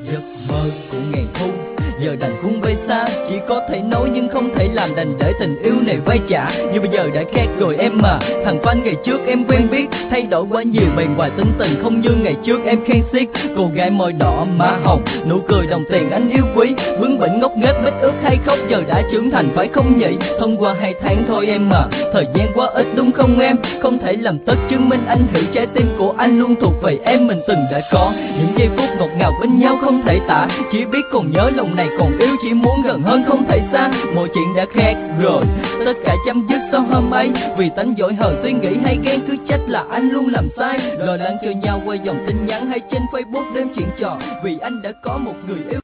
Giấc mơ của ngàn thu giờ đành cũng bay xa, chỉ có thể nói nhưng không thể làm, đành để tình yêu này vay trả. Nhưng bây giờ đã khác rồi em mà, thằng fan ngày trước em quen biết thay đổi quá nhiều, bề ngoài tính tình không như ngày trước em khen xiết. Cô gái môi đỏ má hồng, nụ cười đồng tiền anh yêu quý, bướng bỉnh ngốc nghếch bít ướt hay khóc, giờ đã trưởng thành phải không nhỉ? Thông qua 2 tháng thôi em mà, thời gian quá ít đúng không em? Không thể làm tất chứng minh anh hiểu trái tim của anh luôn thuộc về em. Mình từng đã có những giây phút ngọt ngào bên nhau không thể tả, chỉ biết còn nhớ lòng này còn yêu, chỉ muốn gần hơn không thể xa. Mọi chuyện đã khác rồi, tất cả chấm dứt sau hôm ấy, vì tánh dỗi hờn suy nghĩ hay ghen cứ trách là anh luôn làm sai. Lo lắng cho nhau qua dòng tin nhắn hay trên Facebook đêm chuyện trò, vì anh đã có một người yêu.